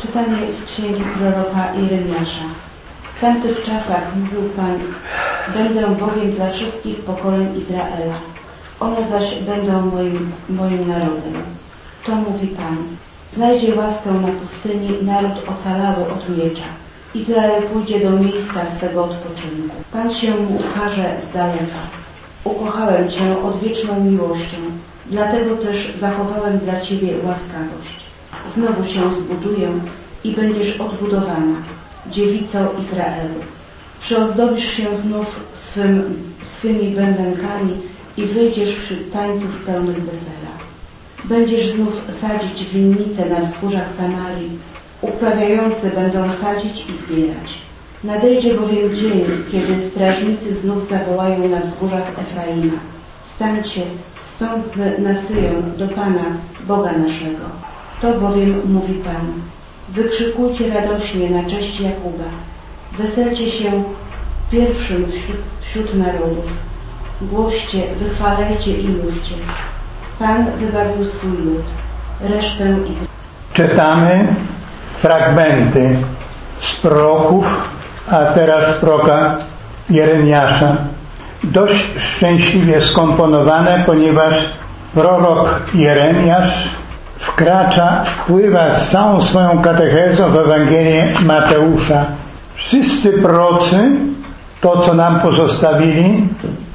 Czytanie z księgi proroka Jeremiasza. W tamtych czasach mówił Pan: będę Bogiem dla wszystkich pokoleń Izraela. One zaś będą moim narodem. To mówi Pan. Znajdzie łaskę na pustyni naród ocalały od miecza. Izrael pójdzie do miejsca swego odpoczynku. Pan się mu ukaże z daleka. Ukochałem Cię odwieczną miłością, dlatego też zachowałem dla Ciebie łaskawość. Znowu Cię zbuduję i będziesz odbudowana, dziewico Izraelu. Przyozdobisz się znów swymi bębenkami i wyjdziesz wśród tańców pełnych wesela. Będziesz znów sadzić winnice na wzgórzach Samarii, uprawiający będą sadzić i zbierać. Nadejdzie bowiem dzień, kiedy strażnicy znów zawołają na wzgórzach Efraima: stańcie, wstąpmy na Syjon do Pana, Boga naszego. To bowiem mówi Pan: wykrzykujcie radośnie na cześć Jakuba, weselcie się pierwszym wśród narodów, głoście, wychwalajcie i mówcie: Pan wybawił swój lud, resztę Izraela. Czytamy fragmenty z proroków, a teraz proroka Jeremiasza. Dość szczęśliwie skomponowane, ponieważ prorok Jeremiasz wpływa z całą swoją katechezą w Ewangelię Mateusza. Wszyscy prorocy, to co nam pozostawili,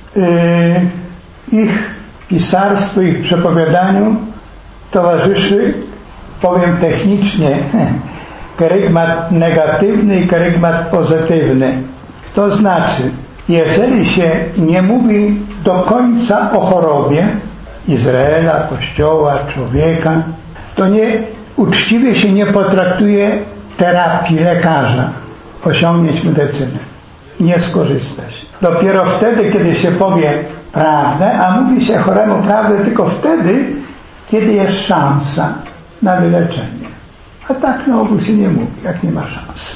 ich pisarstwu, ich przepowiadaniu towarzyszy, powiem technicznie, kerygmat negatywny i kerygmat pozytywny. To znaczy, jeżeli się nie mówi do końca o chorobie Izraela, Kościoła, człowieka, to uczciwie się nie potraktuje terapii lekarza, osiągnięć medycyny, nie skorzystać. Dopiero wtedy, kiedy się powie prawdę, a mówi się choremu prawdę tylko wtedy, kiedy jest szansa na wyleczenie. A tak na ogół się nie mówi, jak nie ma szans.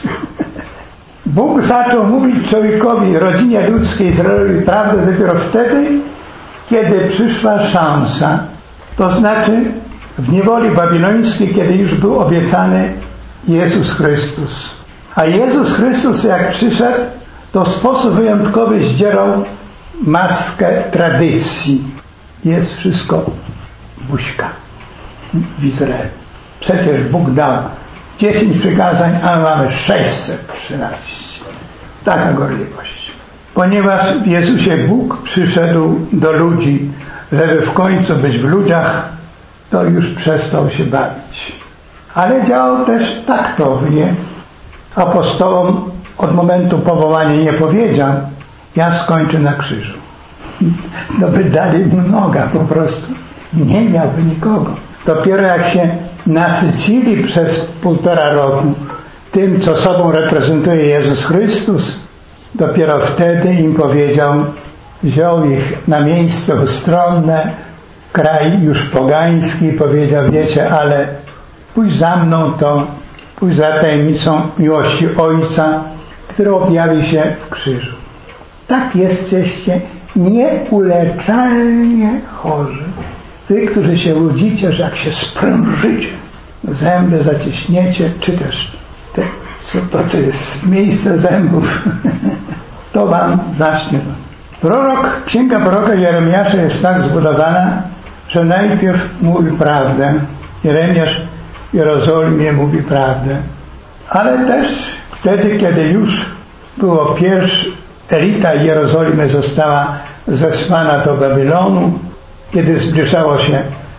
Bóg zaczął mówić człowiekowi, rodzinie ludzkiej, Izraelowi prawdę dopiero wtedy, kiedy przyszła szansa. To znaczy w niewoli babilońskiej, kiedy już był obiecany Jezus Chrystus. A Jezus Chrystus, jak przyszedł, to w sposób wyjątkowy zdzierał maskę tradycji. Jest wszystko buźka w Izraelu. Przecież Bóg dał 10 przykazań, a mamy 613. Taka gorliwość. Ponieważ w Jezusie Bóg przyszedł do ludzi, żeby w końcu być w ludziach, to już przestał się bawić. Ale działał też taktownie. Apostołom od momentu powołania nie powiedział: ja skończę na krzyżu. No by dali mu noga po prostu. Nie miałby nikogo. Dopiero jak się nasycili przez 1,5 roku tym, co sobą reprezentuje Jezus Chrystus, dopiero wtedy im powiedział, wziął ich na miejsce ustronne, kraj już pogański, powiedział: wiecie, ale pójdź za mną, to pójdź za tajemnicą miłości Ojca, która objawi się w krzyżu. Tak jesteście nieuleczalnie chorzy. Wy, którzy się łudzicie, że jak się sprężycie, zęby zaciśniecie, czy też to, co jest miejsce zębów, to wam zacznie. Księga proroka Jeremiasza jest tak zbudowana, że najpierw mówi prawdę. Jeremiasz w Jerozolimie mówi prawdę. Ale też wtedy, kiedy już było elita Jerozolimy została zesłana do Babilonu, kiedy zbliżało się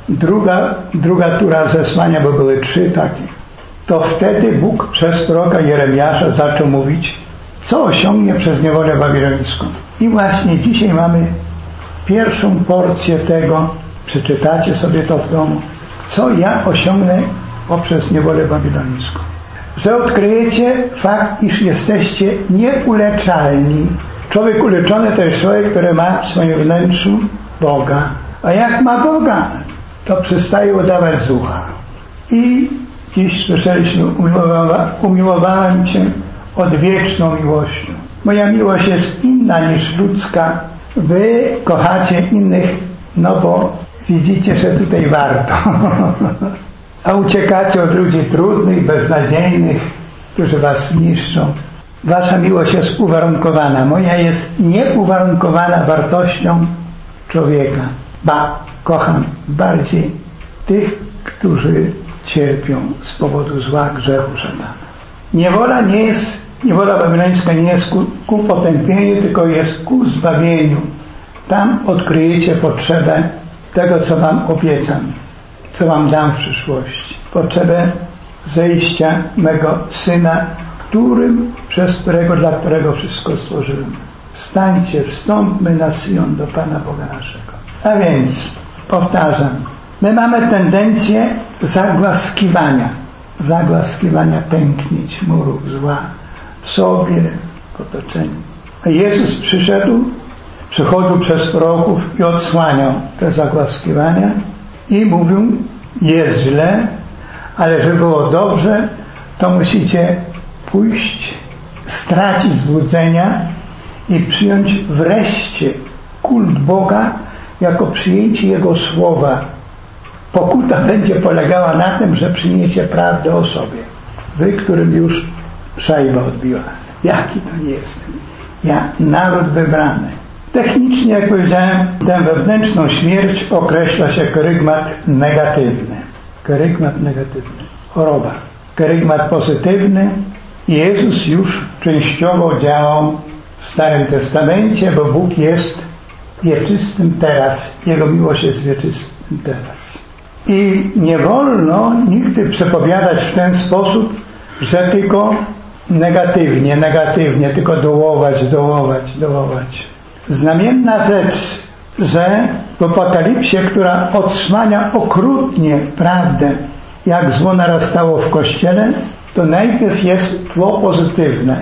druga tura zesłania, bo były 3 takie, to wtedy Bóg przez proroka Jeremiasza zaczął mówić, co osiągnie przez niewolę babilońską. I właśnie dzisiaj mamy pierwszą porcję tego, przeczytacie sobie to w domu, co ja osiągnę poprzez niewolę babilońską. Że odkryjecie fakt, iż jesteście nieuleczalni. Człowiek uleczony to jest człowiek, który ma w swoim wnętrzu Boga. A jak ma Boga, to przestaje udawać z ucha. I dziś słyszeliśmy: umiłowałem Cię odwieczną miłością. Moja miłość jest inna niż ludzka. Wy kochacie innych, no bo widzicie, że tutaj warto. a uciekacie od ludzi trudnych, beznadziejnych, którzy was niszczą. Wasza miłość jest uwarunkowana. Moja jest nieuwarunkowana wartością człowieka. Ba, kocham bardziej tych, którzy cierpią z powodu zła, grzechu szatana. Niewola babilońska nie jest ku potępieniu, tylko jest ku zbawieniu. Tam odkryjecie potrzebę tego, co wam obiecam, co wam dam w przyszłości. Potrzebę zejścia mego Syna, dla którego wszystko stworzyłem. Wstańcie, wstąpmy na Syjon do Pana Boga naszego. A więc, powtarzam, my mamy tendencję zagłaskiwania pęknięć, murów zła w sobie, w otoczeniu. A Jezus przychodził przez proroków i odsłaniał te zagłaskiwania i mówił, jest źle, ale żeby było dobrze, to musicie pójść, stracić złudzenia i przyjąć wreszcie kult Boga jako przyjęcie Jego słowa. Pokuta będzie polegała na tym, że przyjmiecie prawdę o sobie. Wy, którym już szajba odbiła. Jaki to nie jestem? Ja, naród wybrany. Technicznie, jak powiedziałem, tę wewnętrzną śmierć określa się kerygmat negatywny. Kerygmat negatywny. Choroba. Kerygmat pozytywny. Jezus już częściowo działał w Starym Testamencie, bo Bóg jest wieczystym teraz. Jego miłość jest wieczystym teraz. I nie wolno nigdy przepowiadać w ten sposób, że tylko negatywnie, tylko dołować. Znamienna rzecz, że w Apokalipsie, która odsłania okrutnie prawdę, jak zło narastało w Kościele, to najpierw jest tło pozytywne.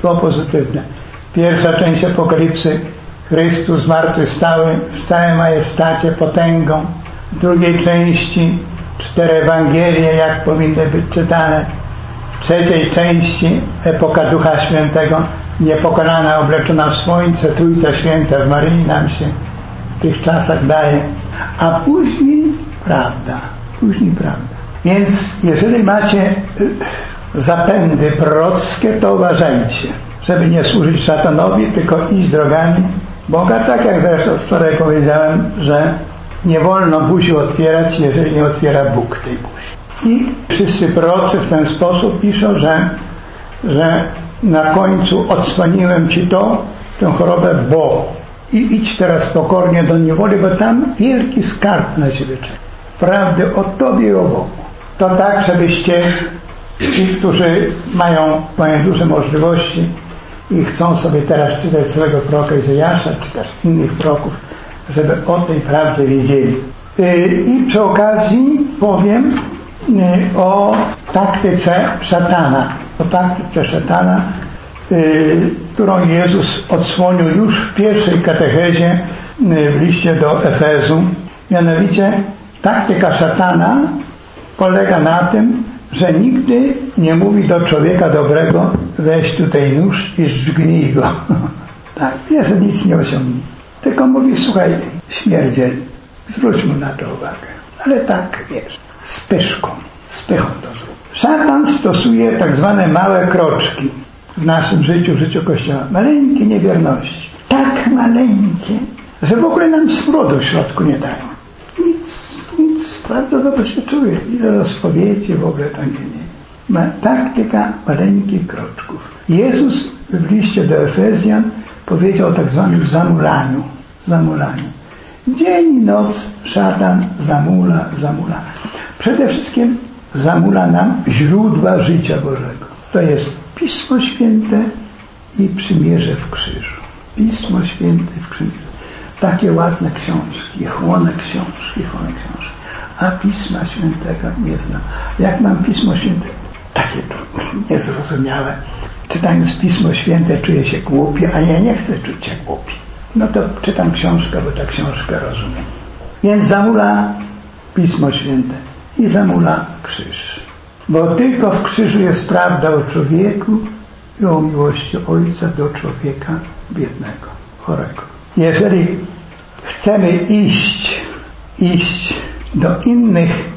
Pierwsza część Apokalipsy, Chrystus zmartwychwstały w całej majestacie, potęgą. W drugiej części 4 Ewangelie, jak powinny być czytane. W trzeciej części epoka Ducha Świętego, niepokonana, obleczona w słońce, Trójca Święta w Maryi nam się w tych czasach daje. A później prawda. Więc jeżeli macie zapędy prorockie, to uważajcie, żeby nie służyć szatanowi, tylko iść drogami Boga, tak jak zresztą wczoraj powiedziałem, że nie wolno buzi otwierać, jeżeli nie otwiera Bóg tej buzi. I wszyscy prorocy w ten sposób piszą, że na końcu odsłoniłem ci tę chorobę, bo i idź teraz pokornie do niewoli, bo tam wielki skarb na ciebie czeka. Prawdy o tobie i o Bogu. To tak, żebyście ci, którzy mają duże możliwości i chcą sobie teraz czytać całego proroka Izajasza, czy też innych proroków, żeby o tej prawdzie wiedzieli. I przy okazji powiem o taktyce szatana. Którą Jezus odsłonił już w pierwszej katechezie w liście do Efezu. Mianowicie taktyka szatana polega na tym, że nigdy nie mówi do człowieka dobrego, weź tutaj nóż i zdźgnij go. Tak, jeszcze nic nie osiągnie. Tylko mówi, słuchaj, śmierdziel, zwróć mu na to uwagę. Ale tak, wiesz, z pychą to zrób. Szatan stosuje tak zwane małe kroczki w naszym życiu, w życiu Kościoła. Maleńkie niewierności. Tak maleńkie, że w ogóle nam smrodu w środku nie dają. Nic, bardzo dobrze się czuję. Idę do spowiedzi, w ogóle to nie. Taktyka maleńkich kroczków. Jezus w liście do Efezjan powiedział o tak zwanym zamulaniu. Dzień i noc szatan zamula. Przede wszystkim zamula nam źródła życia Bożego. To jest Pismo Święte i przymierze w krzyżu. Pismo Święte w krzyżu. Takie ładne książki, chłonne książki. A Pisma Świętego nie znam. Jak mam Pismo Święte? Takie to niezrozumiałe. Czytając Pismo Święte czuję się głupi, a ja nie chcę czuć się głupi. No to czytam książkę, bo ta książkę rozumiem. Więc zamula Pismo Święte i zamula krzyż. Bo tylko w krzyżu jest prawda o człowieku i o miłości Ojca do człowieka biednego, chorego. Jeżeli chcemy iść do innych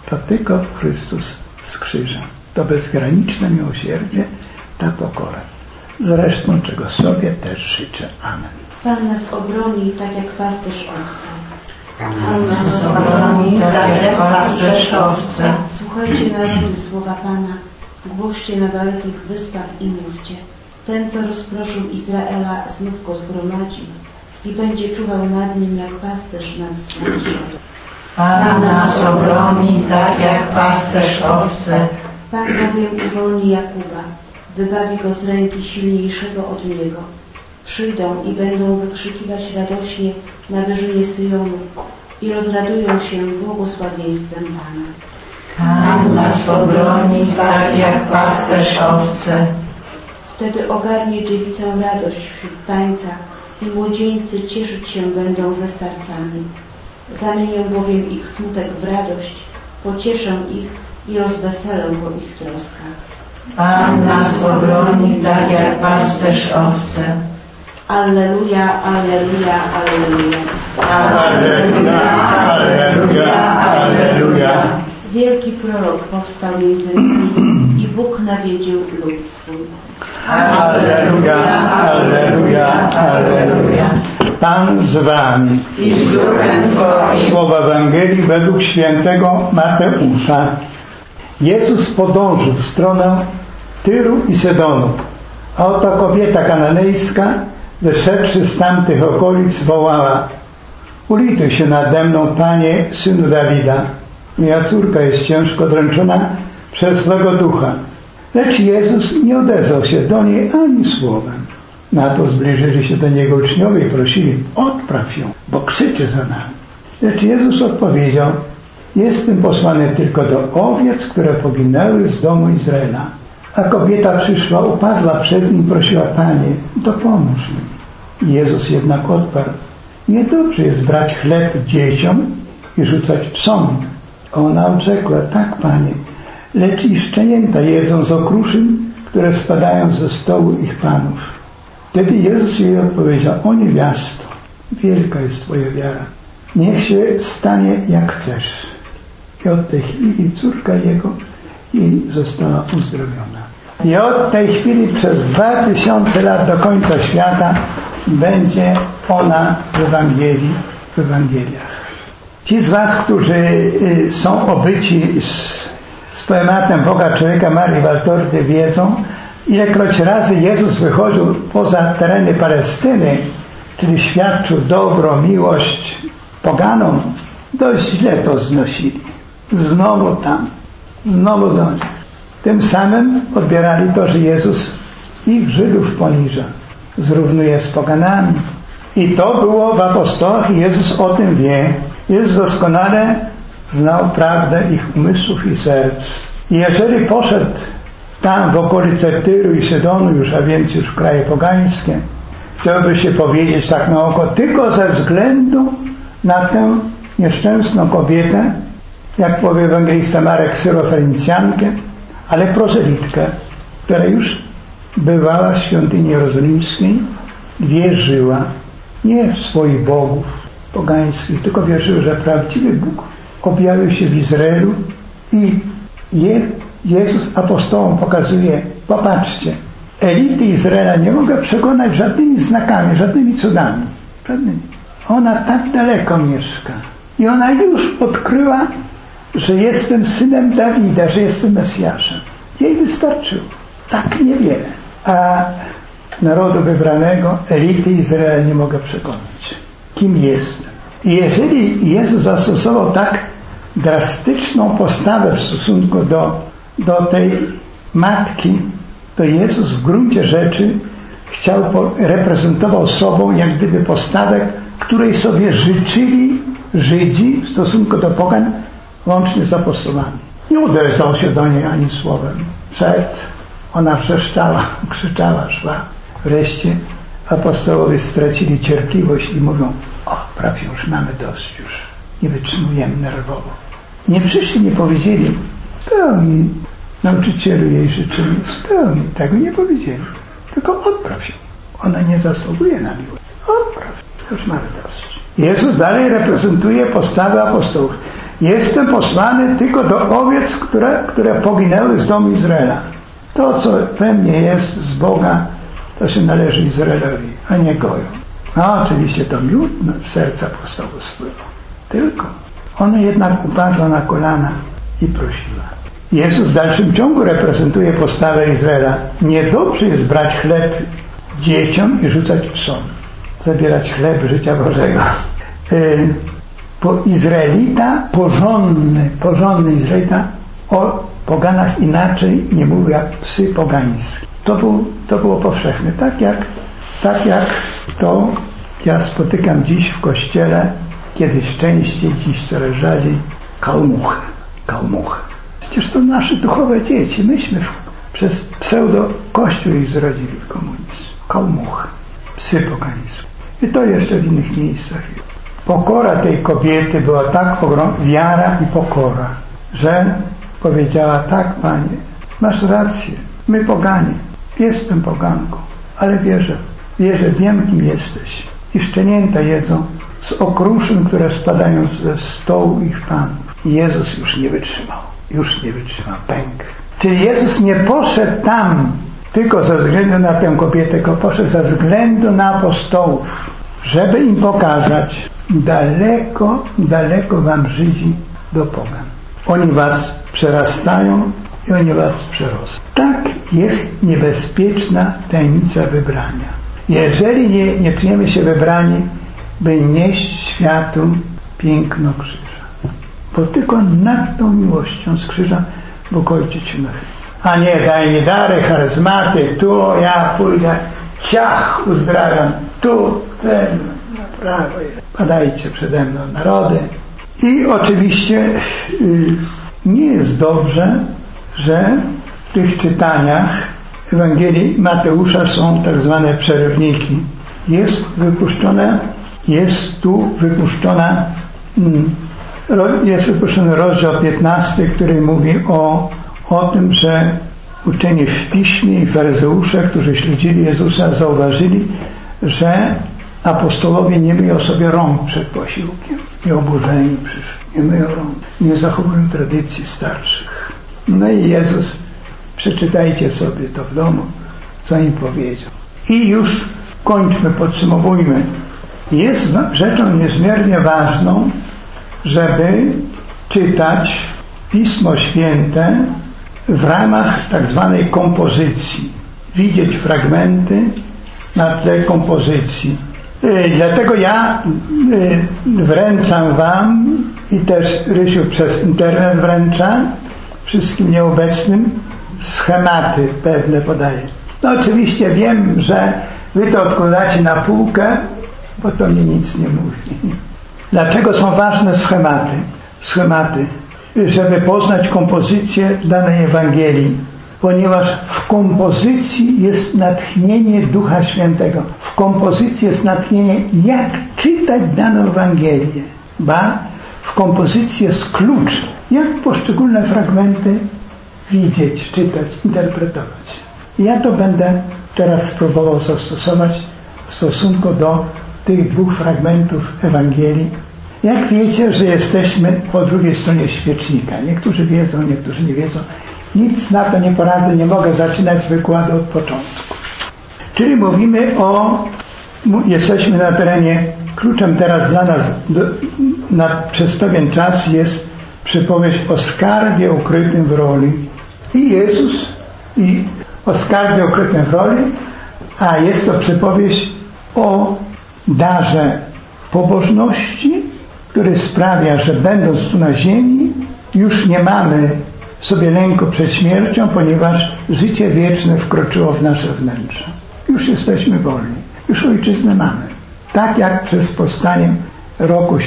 To tylko Chrystus z krzyża. To bezgraniczne miłosierdzie, ta pokora. Zresztą, czego sobie też życzę. Amen. Pan nas obroni, tak jak pasterz owce. Pan nas obroni, tak jak pasterz owce. Słuchajcie narodu słowa Pana, głoście na dalekich wyspach i mówcie. Ten, co rozproszył Izraela, znów go zgromadzi i będzie czuwał nad nim jak pasterz nad swoim stadem. Pan nas obroni, tak jak pasterz owce. Pan bowiem uwolni Jakuba, wybawi go z ręki silniejszego od niego. Przyjdą i będą wykrzykiwać radośnie na wyżynie Syjonu i rozradują się błogosławieństwem Pana. Pan nas obroni, tak jak pasterz owce. Wtedy ogarnie dziewicę radość wśród tańca i młodzieńcy cieszyć się będą ze starcami. Zamienię bowiem ich smutek w radość, pocieszę ich i rozweselę po ich troskach. Pan nas obroni, tak jak pasterz owce. Alleluja, alleluja, alleluja. Alleluja, alleluja, alleluja. Wielki prorok powstał między nimi i Bóg nawiedził lud swój. Alleluja, alleluja, alleluja. Pan z wami. I z duchem Twoim. Słowa Ewangelii według świętego Mateusza. Jezus podążył w stronę Tyru i Sydonu, a oto kobieta kananejska, wyszedłszy z tamtych okolic, wołała: ulituj się nade mną, Panie, Synu Dawida. Moja córka jest ciężko dręczona przez złego ducha. Lecz Jezus nie odezwał się do niej ani słowem. Na to zbliżyli się do Niego uczniowie i prosili: odpraw ją, bo krzyczy za nami. Lecz Jezus odpowiedział: jestem posłany tylko do owiec, które poginęły z domu Izraela. A kobieta przyszła, upadła przed Nim, prosiła: Panie, dopomóż mi. Jezus jednak odparł: niedobrze jest brać chleb dzieciom i rzucać psom. A ona odrzekła: tak, Panie, lecz i szczenięta jedzą z okruszyn, które spadają ze stołu ich panów. Wtedy Jezus jej odpowiedział: o niewiasto, wielka jest Twoja wiara. Niech się stanie jak chcesz. I od tej chwili córka jego jej została uzdrowiona. I od tej chwili przez 2000 lat do końca świata będzie ona w Ewangeliach. Ci z was, którzy są obyci z poematem Boga, człowieka, Marii Waltorty, wiedzą, ilekroć razy Jezus wychodził poza tereny Palestyny, czyli świadczył dobro, miłość poganom, dość źle to znosili. Znowu tam, znowu do nich. Tym samym odbierali to, że Jezus ich Żydów poniża, zrównuje z poganami. I to było w apostołach i Jezus o tym wie. Jezus doskonale znał prawdę ich umysłów i serc. I jeżeli poszedł tam w okolice Tyru i Sydonu już, a więc już w kraje pogańskie, chciałby się powiedzieć tak na oko, tylko ze względu na tę nieszczęsną kobietę, jak powie ewangelista Marek, Syrofenicjankę, ale prozelitkę, która już bywała w świątyni jerozolimskiej, wierzyła nie w swoich bogów pogańskich, tylko wierzyła, że prawdziwy Bóg objawił się w Izraelu i Jezus apostołom pokazuje: popatrzcie, elity Izraela nie mogę przekonać żadnymi znakami, żadnymi cudami. Żadnymi. Ona tak daleko mieszka i ona już odkryła, że jestem synem Dawida, że jestem Mesjaszem. Jej wystarczyło. Tak niewiele. A narodu wybranego, elity Izraela nie mogę przekonać, kim jestem. I jeżeli Jezus zastosował tak drastyczną postawę w stosunku do tej matki, to Jezus w gruncie rzeczy reprezentował sobą jak gdyby postawę, której sobie życzyli Żydzi w stosunku do pogan, łącznie z apostołami. Nie odezwał się do niej ani słowem. Ona wrzeszczała, krzyczała, szła. Wreszcie apostołowie stracili cierpliwość i mówią: prawie już mamy dość, już nie wytrzymujemy nerwowo. Nie przyszli, nie powiedzieli: spełnij, nauczycielu, jej życzenie, spełnij. Tego nie powiedzieli. Tylko odpraw się. Ona nie zasługuje na miłość. Odpraw. Już mamy dosyć. Jezus dalej reprezentuje postawę apostołów. Jestem posłany tylko do owiec, które poginęły z domu Izraela. To, co we mnie jest z Boga, to się należy Izraelowi, a nie Gojom. A oczywiście to miód z serca apostołów spływał. Tylko. Ona jednak upadła na kolana i prosiła. Jezus w dalszym ciągu reprezentuje postawę Izraela. Niedobrze jest brać chleb dzieciom i rzucać psom. Zabierać chleb życia Bożego. Bo Izraelita, porządny Izraelita o poganach inaczej nie mówił jak psy pogańskie. To było powszechne. Tak jak to ja spotykam dziś w kościele, kiedyś częściej, dziś coraz rzadziej, kalmuchy. Przecież to nasze duchowe dzieci. Myśmy przez pseudo-kościół ich zrodzili w komunizm. Kalmuchy, psy pogańskie. I to jeszcze w innych miejscach. Pokora tej kobiety była tak ogromna, wiara i pokora, że powiedziała: tak, Panie, masz rację, my poganie, jestem poganką, ale wierzę, wiem, kim jesteś. I szczenięta jedzą z okruszyn, które spadają ze stołu ich Panów. I Jezus już nie wytrzymał, pękł. Czyli Jezus nie poszedł tam tylko ze względu na tę kobietę, tylko poszedł ze względu na apostołów, żeby im pokazać: daleko wam Żydzi do pogan. Oni was przerastają i oni was przerosną. Tak jest niebezpieczna tajemnica wybrania. Jeżeli nie czujemy się wybrani, by nieść światu piękno krzyża. Bo tylko nad tą miłością z krzyża Bóg Ojciec się nachyli. A nie, daj mi dary, charyzmaty, tu ja pójdę, ciach, uzdrawiam, tu, ten, na prawo, padajcie przede mną narody. I oczywiście nie jest dobrze, że w tych czytaniach Ewangelii Mateusza są tak zwane przerywniki. Jest wypuszczony rozdział 15, który mówi o tym, że uczeni w piśmie i faryzeusze, którzy śledzili Jezusa, zauważyli, że apostolowie nie myją sobie rąk przed posiłkiem. I oburzeni przyszli. Nie myją rąk. Nie zachowują tradycji starszych. No i Jezus, przeczytajcie sobie to w domu, co im powiedział. I już kończmy, podsumowujmy. Jest rzeczą niezmiernie ważną, żeby czytać Pismo Święte w ramach tak zwanej kompozycji. Widzieć fragmenty na tle kompozycji. Dlatego ja wręczam wam i też Rysiu przez internet wręcza wszystkim nieobecnym schematy pewne podaję. No oczywiście wiem, że wy to odkładacie na półkę, bo to mnie nic nie mówi. Dlaczego są ważne schematy? Żeby poznać kompozycję danej Ewangelii, ponieważ w kompozycji jest natchnienie Ducha Świętego. W kompozycji jest natchnienie, jak czytać daną Ewangelię. W kompozycji jest klucz, jak poszczególne fragmenty widzieć, czytać, interpretować. Ja to będę teraz próbował zastosować w stosunku do tych dwóch fragmentów Ewangelii. Jak wiecie, że jesteśmy po drugiej stronie świecznika. Niektórzy wiedzą, niektórzy nie wiedzą. Nic na to nie poradzę, nie mogę zaczynać wykładu od początku. Czyli mówimy jesteśmy na terenie, kluczem teraz dla nas przez pewien czas jest przypowieść o skarbie ukrytym w roli. I Jezus, i o skarbie ukrytym w roli, a jest to przypowieść o darze pobożności, który sprawia, że będąc tu na ziemi już nie mamy sobie lęku przed śmiercią, ponieważ życie wieczne wkroczyło w nasze wnętrze. Już jesteśmy wolni. Już ojczyznę mamy. Tak jak przez powstanie roku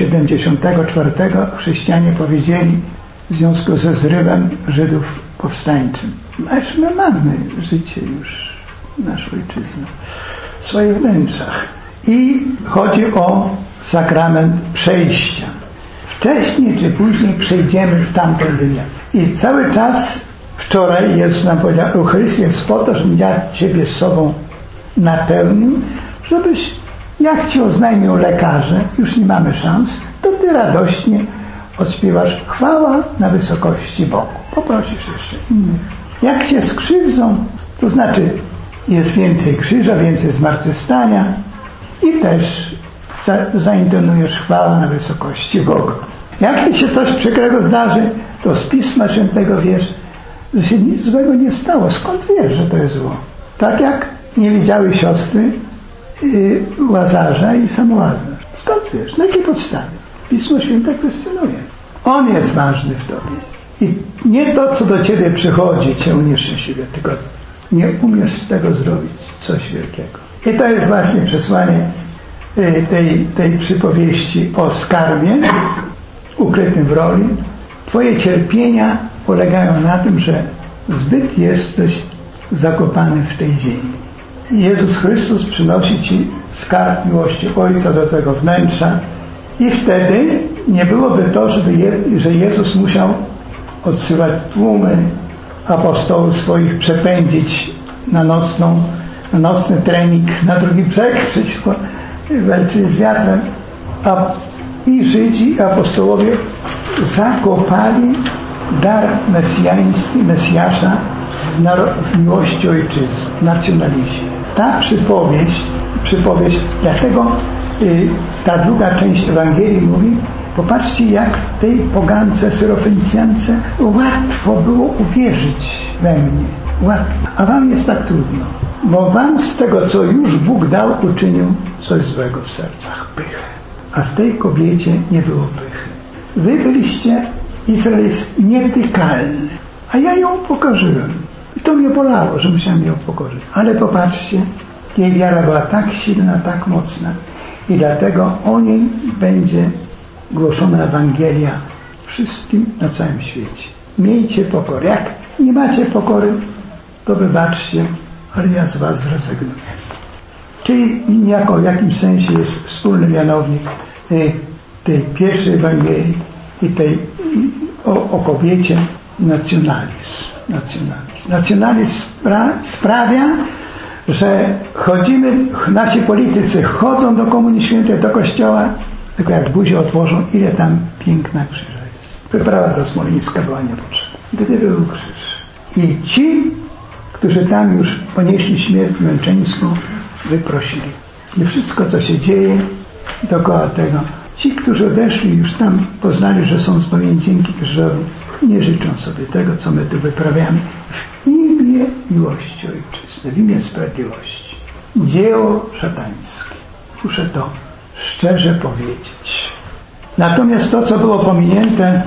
74 chrześcijanie powiedzieli w związku ze zrywem Żydów powstańczym. Aż my mamy życie już, naszą ojczyznę, w swoich wnętrzach. I chodzi o sakrament przejścia. Wcześniej czy później przejdziemy w tamten wymiar. I cały czas wczoraj Jezus nam powiedział: Eucharystia jest po to, żebym ja Ciebie z sobą napełnił, żebyś, jak Ci oznajmią lekarze, już nie mamy szans, to Ty radośnie odśpiewasz chwała na wysokości Bogu. Poprosisz jeszcze innych. Jak się skrzywdzą, to znaczy jest więcej krzyża, więcej zmartwychwstania i też zaintonujesz chwała na wysokości Bogu. Jak ci się coś przykrego zdarzy, to z Pisma Świętego wiesz, że się nic złego nie stało. Skąd wiesz, że to jest zło? Tak jak nie widziały siostry Łazarza i sam Łazarz. Skąd wiesz? Na jakiej podstawie? Pismo Święte kwestionuje. On jest ważny w tobie. I nie to, co do ciebie przychodzi, cię unieszczęśliwia, tylko nie umiesz z tego zrobić coś wielkiego. I to jest właśnie przesłanie tej przypowieści o skarbie ukrytym w roli. Twoje cierpienia polegają na tym, że zbyt jesteś zakopany w tej ziemi. Jezus Chrystus przynosi ci skarb miłości Ojca do tego wnętrza i wtedy nie byłoby to, że Jezus musiał odsyłać tłumy apostołów swoich, przepędzić na nocny trening na drugi brzeg, przeciwko walczyć z wiatrem, i Żydzi, i apostołowie zakopali dar mesjański, Mesjasza w miłości ojczyzny, nacjonalizmie. Ta przypowieść, dlatego ta druga część Ewangelii mówi, popatrzcie, jak tej pogance syrofenicjance łatwo było uwierzyć we mnie. Łatwo. A wam jest tak trudno, bo wam z tego, co już Bóg dał, uczynił coś złego w sercach. Pychę. A w tej kobiecie nie było pychy. Wy byliście, Izrael jest nietykalny, a ja ją pokorzyłem. I to mnie bolało, że musiałem ją pokorzyć. Ale popatrzcie, jej wiara była tak silna, tak mocna i dlatego o niej będzie głoszona Ewangelia wszystkim na całym świecie. Miejcie pokorę. Jak nie macie pokory, to wybaczcie, ale ja z was zrezygnuję. Czyli niejako w jakimś sensie jest wspólny mianownik tej pierwszej Ewangelii i tej o kobiecie nacjonalizm. Nacjonalizm sprawia, że nasi politycy chodzą do Komunii Świętej, do kościoła, tylko jak buzię otworzą, ile tam piękna krzyża jest. Wyprawa do Smolińska była niepotrzebna. Gdyby był krzyż. I ci, którzy tam już ponieśli śmierć męczeńską, wyprosili. I wszystko, co się dzieje dookoła tego, ci, którzy odeszli, już tam poznali, że są zbawieni dzięki krzyżowi, nie życzą sobie tego, co my tu wyprawiamy w imię miłości ojczyzny, w imię sprawiedliwości. Dzieło szatańskie. Muszę to szczerze powiedzieć. Natomiast to, co było pominięte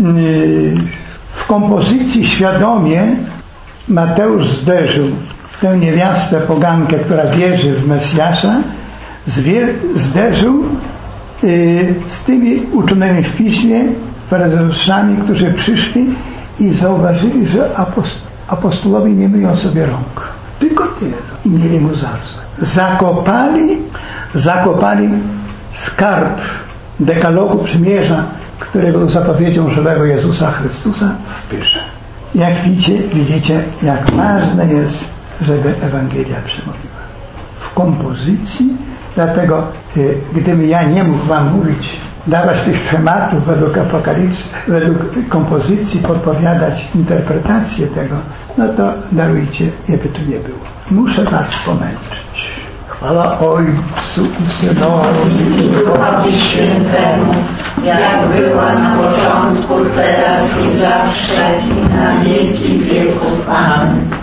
w kompozycji świadomie, Mateusz zderzył tę niewiastę pogankę, która wierzy w Mesjasza, zderzył z tymi uczonymi w Piśmie, faryzeuszami, którzy przyszli i zauważyli, że apostołowie nie myją sobie rąk. Tylko tyle. I mieli mu za złe. Zakopali skarb dekalogu przymierza, który był zapowiedzią żywego Jezusa Chrystusa, w pyrze. Jak widzicie, jak ważne jest, żeby Ewangelia przemówiła. W kompozycji, dlatego gdybym ja nie mógł wam mówić, dawać tych schematów według Apokalipsy, według kompozycji, podpowiadać interpretację tego, no to darujcie, jakby tu nie było. Muszę was pomęczyć. Chwała Ojcu i Synowi i Duchowi Świętemu, jak była na początku, teraz i zawsze, i na wieki wieków. Amen.